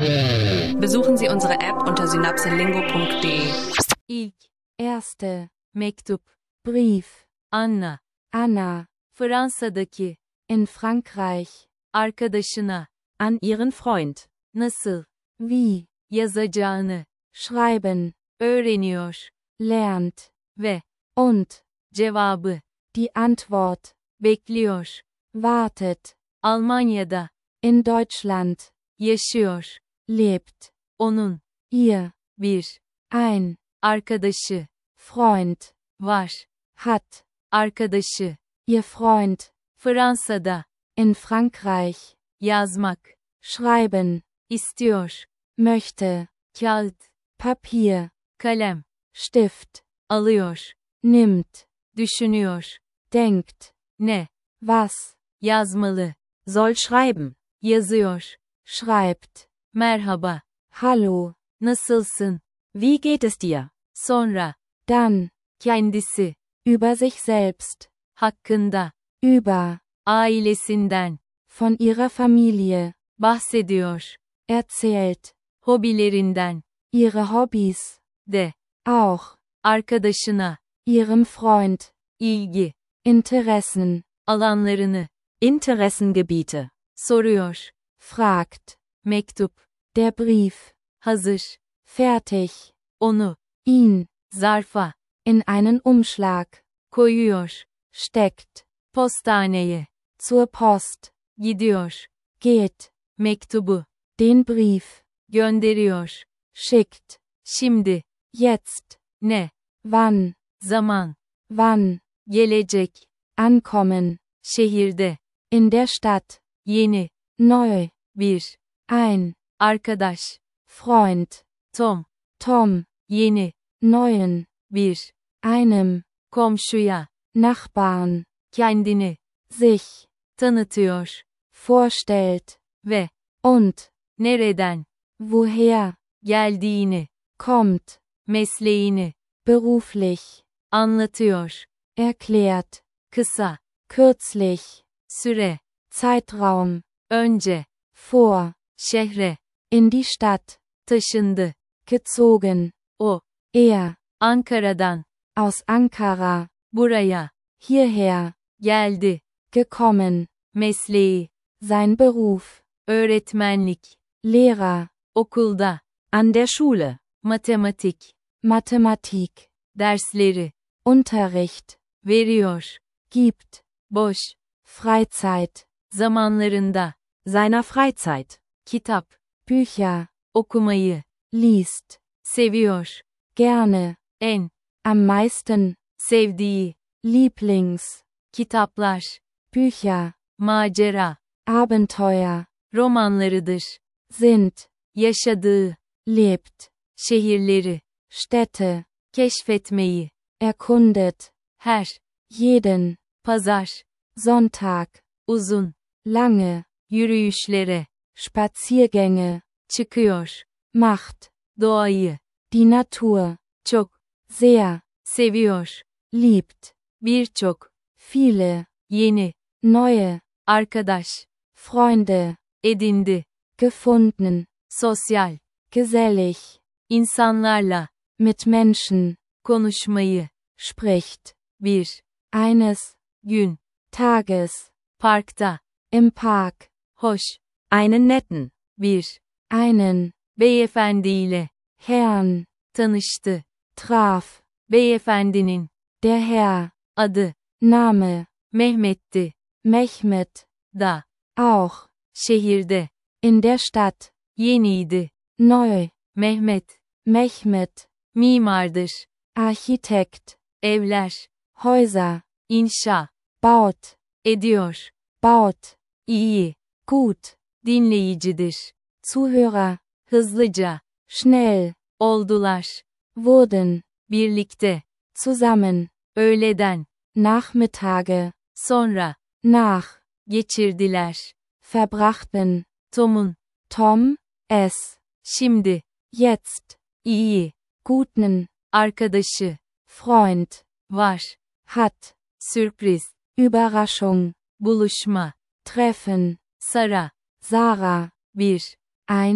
Besuchen Sie unsere App unter synapselingo.de. İlk, erste, mektup, Brief, Anna, Anna, Fransa'daki, in Frankreich, arkadaşına, an ihren Freund, nasıl, wie, yazacağını, schreiben, öğreniyor, lernt, ve, und, cevabı, die Antwort, bekliyor, wartet, Almanya'da, in Deutschland, yaşıyor, lebt, onun, ihr, bir, ein, arkadaşı, Freund, var, hat, arkadaşı, ihr Freund, Fransa'da, in Frankreich, yazmak, schreiben, istiyor, möchte, kağıt, Papier, kalem, Stift, alıyor, nimmt, düşünüyor, denkt, ne, was, yazmalı, soll schreiben, yazıyor, schreibt, merhaba, hallo, nasılsın, wie geht es dir, sonra, dann, kendisi, über sich selbst, hakkında, über, ailesinden, von ihrer Familie, bahsediyor, erzählt, hobilerinden, ihre Hobbys, de, auch, arkadaşına, ihrem Freund, ilgi, Interessen, alanlarını, Interessengebiete, soruyor, fragt, mektup, der Brief, hazır, fertig, onu, ihn, zarfa, in einen Umschlag, koyuyor, steckt, postaneye, zur Post, gidiyor, geht, mektubu, den Brief, gönderiyor, schickt, şimdi, jetzt, ne, wann, zaman, wann, gelecek, ankommen, şehirde, in der Stadt, yeni, neu, bir, ein, arkadaş, Freund, Tom, Tom, yeni, neuen, bir, einem, komşuya, Nachbarn, kendini, sich, tanıtıyor, vorstellt, ve, und, nereden, woher, geldiğini, kommt, mesleğini, beruflich, anlatıyor, erklärt, kısa, kürzlich, süre, Zeitraum, önce, vor, şehre, in die Stadt, taşındı, gezogen, o, er, Ankara'dan, aus Ankara, buraya, hierher, geldi, gekommen, mesleği, sein Beruf, öğretmenlik, Lehrer, okulda, an der Schule, matematik, Mathematik, dersleri, Unterricht, veriyor, gibt, boş, Freizeit, zamanlarında, seiner Freizeit, kitap, Bücher, okumayı, liest, seviyor, gerne, en, am meisten, sevdiği, Lieblings, kitaplar, Bücher, macera, Abenteuer, romanlarıdır, sind, yaşadığı, lebt, şehirleri, Städte, keşfetmeyi, erkundet, her, jeden, pazar, Sonntag, uzun, lange, yürüyüşlere, Spaziergänge, çıkıyor, macht, doğayı, die Natur, çok, sehr, seviyor, liebt, birçok, viele, yeni, neue, arkadaş, Freunde, edindi, gefunden, sosyal, gesellig, insanlarla, mit Menschen, konuşmayı, spricht, bir, eines, gün, Tages, parkta, im Park, hoş, einen netten, bir, einen, beyefendiyle, Herrn, tanıştı, traf, beyefendinin, der Herr, adı, Name, Mehmet'ti, Mehmet, da, auch, şehirde, in der Stadt, yeniydi, neu, Mehmet, Mehmet, mimardır, Architekt, evler, Häuser, inşa, baut, ediyor, baut, iyi, gut, dinleyicidir, Zuhörer, hızlıca, schnell, oldular, wurden, birlikte, zusammen, öğleden, Nachmittage, sonra, nach, geçirdiler, verbrachten, Tom'un, Tom, es, şimdi, jetzt, iyi, guten, arkadaşı, Freund, var, hat, sürpriz, Überraschung, buluşma, treffen, Sara, Sarah, bir, ein,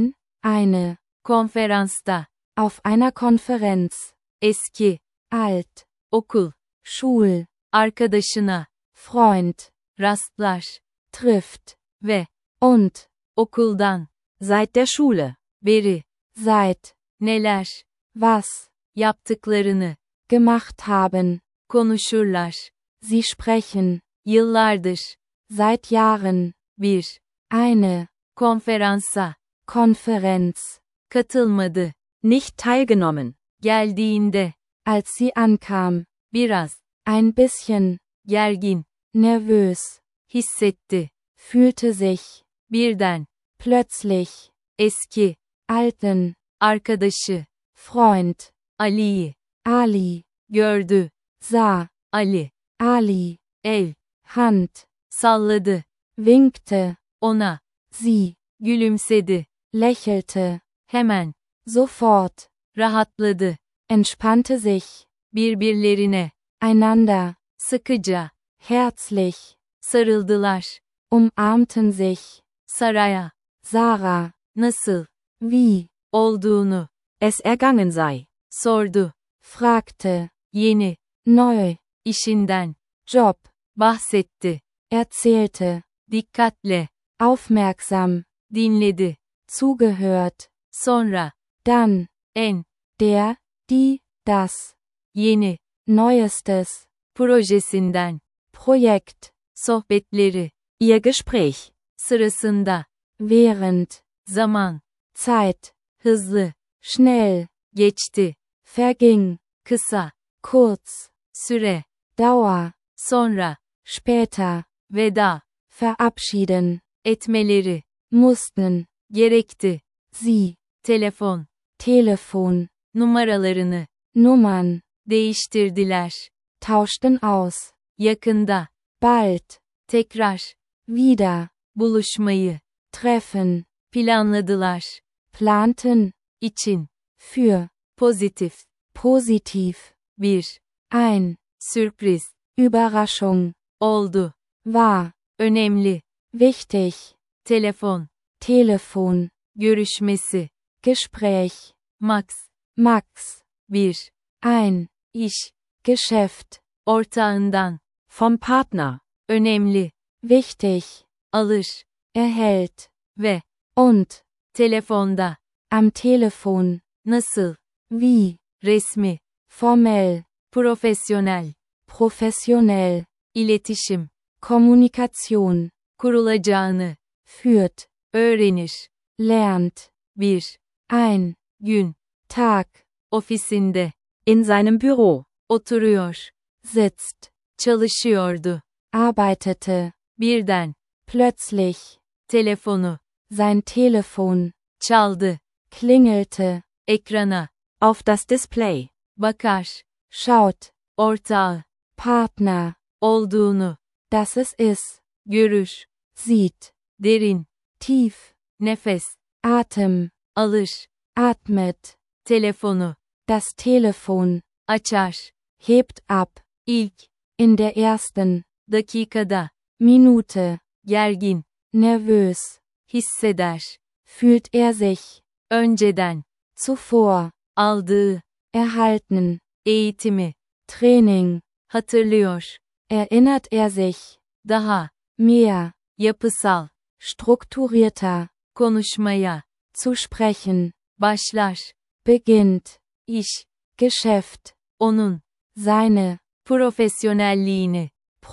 Eine. Konferansta. Auf einer Konferenz. Eski. Alt. Okul. Schul. Arkadaşına. Freund. Rastlar. Trifft. Ve. Und. Okuldan. Seit der Schule. Beri. Seit. Neler. Was. Yaptıklarını. Gemacht haben. Konuşurlar. Sie sprechen. Yıllardır. Seit Jahren. Bir. Eine. Konferansa. Konferenz. Katılmadı. Nicht teilgenommen. Geldiğinde. Als sie ankam. Biraz. Ein bisschen. Gergin. Nervös. Hissetti. Fühlte sich. Birden. Plötzlich. Eski. Alten. Arkadaşı. Freund. Ali'yi. Ali. Gördü. Sah. Ali. Ali. El. Hand. Salladı. Winkte. Ona. Sie. Gülümsedi. Lächelte. Hemen. Sofort. Rahatladı. Entspannte sich. Birbirlerine. Einander. Sıkıca. Herzlich. Sarıldılar. Umarmten sich. Saraya. Sarah. Nasıl? Wie. Olduğunu. Es ergangen sei. Sordu. Fragte. Yeni. Neu. İşinden. Job. Bahsetti. Erzählte. Dikkatle. Aufmerksam. Dinledi. Zugehört. Sonra. Dann. En. Der. Die. Das. Yeni. Neuestes. Projesinden. Projekt. Sohbetleri. Ihr Gespräch. Sırasında. Während. Zaman. Zeit. Hızlı. Schnell. Geçti. Verging. Kısa. Kurz. Süre. Dauer. Sonra. Später. Veda. Verabschieden. Etmeleri. Mussten. Gerekti. Sie. Telefon. Telefon. Numaralarını. Nummern. Değiştirdiler. Tauschten aus. Yakında. Bald. Tekrar. Wieder. Buluşmayı. Treffen. Planladılar. Planten. İçin. Für. Pozitif. Positiv. Bir. Ein. Sürpriz. Überraschung. Oldu. War. Önemli. Wichtig. Telefon. Telefon. Görüşmesi. Gespräch. Max. Max. Bir. Ein. İş. Geschäft. Ortağından. Vom Partner. Önemli. Wichtig. Alır. Erhält. Ve. Und. Telefonda. Am Telefon. Nasıl? Wie. Resmi. Formell. Profesyonel. Professionell. İletişim. Kommunikation. Kurulacağını. Führt. Öğrenir. Lernt. Bir. Ein. Gün. Tag. Ofisinde. In seinem Büro. Oturuyor. Sitzt. Çalışıyordu. Arbeitete. Birden. Plötzlich. Telefonu. Sein Telefon. Çaldı. Klingelte. Ekrana. Auf das Display. Bakar. Schaut. Ortağı. Partner. Olduğunu. Dass es ist. Görür. Sieht. Derin. Tief. Nefes. Atem. Alır. Atmet. Telefonu. Das Telefon. Açar. Hebt ab. İlk. In der ersten. Dakikada. Minute. Gergin. Nervös. Hisseder. Fühlt er sich. Önceden. Zuvor. Aldığı. Erhalten. Eğitimi. Training. Hatırlıyor. Erinnert er sich. Daha. Mehr. Yapısal. Strukturierter. Konuşmaya. Zu sprechen. Başlar. Beginnt. İş. Geschäft. Onun. Seine. Profesyonelliğini.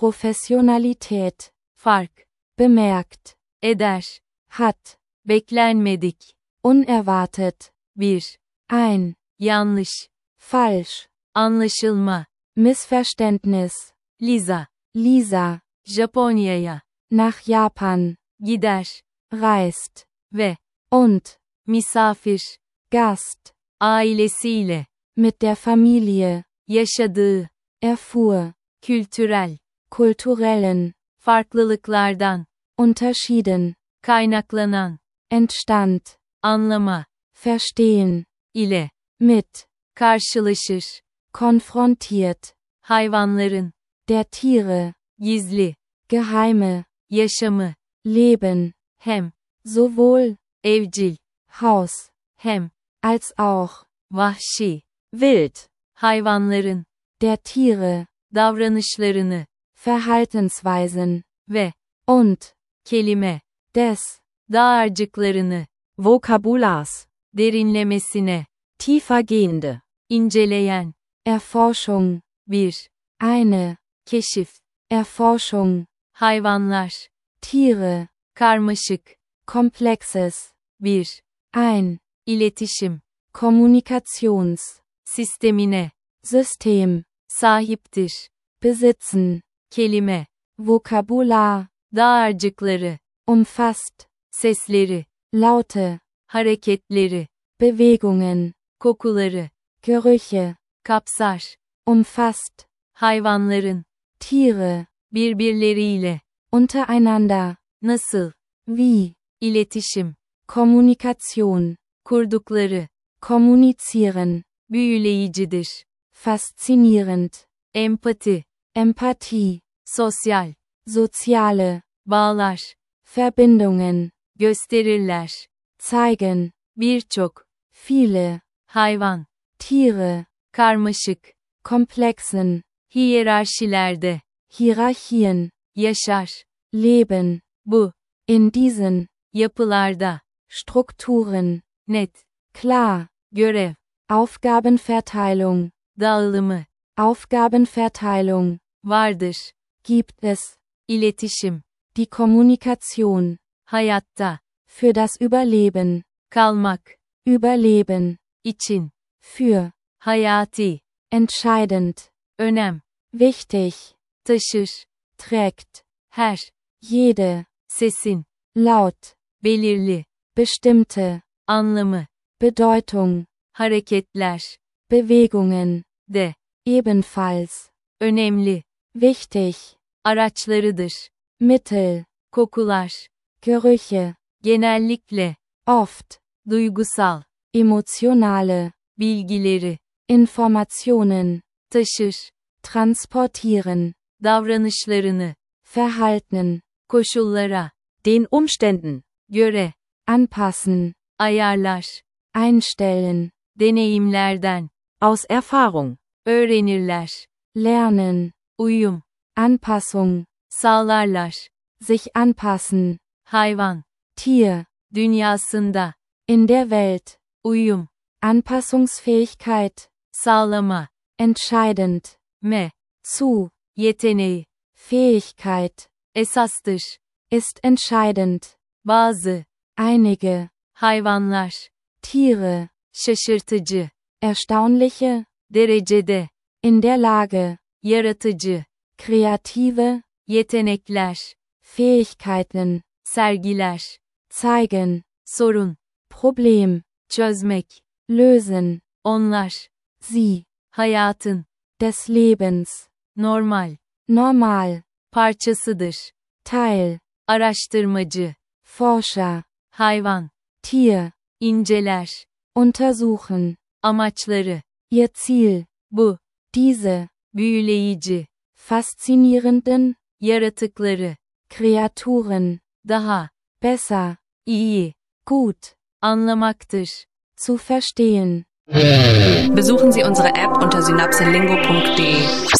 Professionalität. Fark. Bemerkt. Eder. Hat. Beklenmedik. Unerwartet. Bir. Ein. Yanlış. Falsch. Anlaşılma. Missverständnis. Lisa. Lisa. Japonya'ya. Nach Japan. Gider. Reist. Ve. Und. Misafir. Gast. Ailesiyle. Mit der Familie. Yaşadığı. Erfuhr. Kültürel. Kulturellen. Farklılıklardan. Unterschieden. Kaynaklanan. Entstand. Anlama. Verstehen. İle. Mit. Karşılaşır. Konfrontiert. Hayvanların. Der Tiere. Gizli. Geheime. Yaşamı. Leben. Hem. Sowohl. Evcil. Haus, hem, als auch, vahşi, wild, hayvanların, der Tiere, davranışlarını, Verhaltensweisen, ve, und, kelime, des, dağarcıklarını, Vokabulars, derinlemesine, tiefergehende, inceleyen, Erforschung, bir, eine, keşif, Erforschung, hayvanlar, Tiere, karmaşık, komplexes, bir, ein, iletişim, Kommunikations, sistemine, System, sahiptir, besitzen, kelime, Vokabular, dağarcıkları, umfasst, sesleri, Laute, hareketleri, Bewegungen, kokuları, Gerüche, kapsar, umfasst, hayvanların, Tiere, birbirleriyle, untereinander, nasıl, wie, iletişim, Kommunikation, kurdukları, kommunizieren, büyüleyicidir, faszinierend, empati, Empathie, sosyal, soziale, bağlar, Verbindungen, gösterirler, zeigen, birçok, viele, hayvan, Tiere, karmaşık, komplexen, hiyerarşilerde, Hierarchien, yaşar, leben, bu, in diesen, yapılarda, Strukturen, net, klar, görev, Aufgabenverteilung, dağılımı, Aufgabenverteilung, vardır, gibt es, iletişim, die Kommunikation, hayatta, für das Überleben, kalmak, Überleben, için, für, hayati, entscheidend, önem, wichtig, taşır, trägt, her, jede, sesin, laut, belirli, bestimmte, anlamı, Bedeutung, hareketler, Bewegungen, de, ebenfalls, önemli, wichtig, araçlarıdır, Mittel, kokular, Gerüche, genellikle, oft, duygusal, emotionale, bilgileri, Informationen, taşır, transportieren, davranışlarını, Verhalten, koşullara, den Umständen, göre, anpassen, ayarlar, einstellen, deneyimlerden, aus Erfahrung, öğrenirler, lernen, uyum, Anpassung, sağlarlar, sich anpassen, hayvan, Tier, dünyasında, in der Welt, uyum, Anpassungsfähigkeit, sağlama, entscheidend, zu, yeteneği, Fähigkeit, esastır, ist entscheidend, bazı, einige, hayvanlar, Tiere, şaşırtıcı, erstaunliche, derecede, in der Lage, yaratıcı, kreative, yetenekler, Fähigkeiten, sergiler, zeigen, sorun, Problem, çözmek, lösen, onlar, sie, hayatın, des Lebens, normal, normal, parçasıdır, Teil, araştırmacı, Forscher, hayvan, Tier, inceler, untersuchen, amaçları, ihr Ziel, bu, diese, büyüleyici, faszinierenden, yaratıkları, Kreaturen, daha, besser, iyi, gut, anlamaktır. zu verstehen. Besuchen Sie unsere App unter synapselingo.de.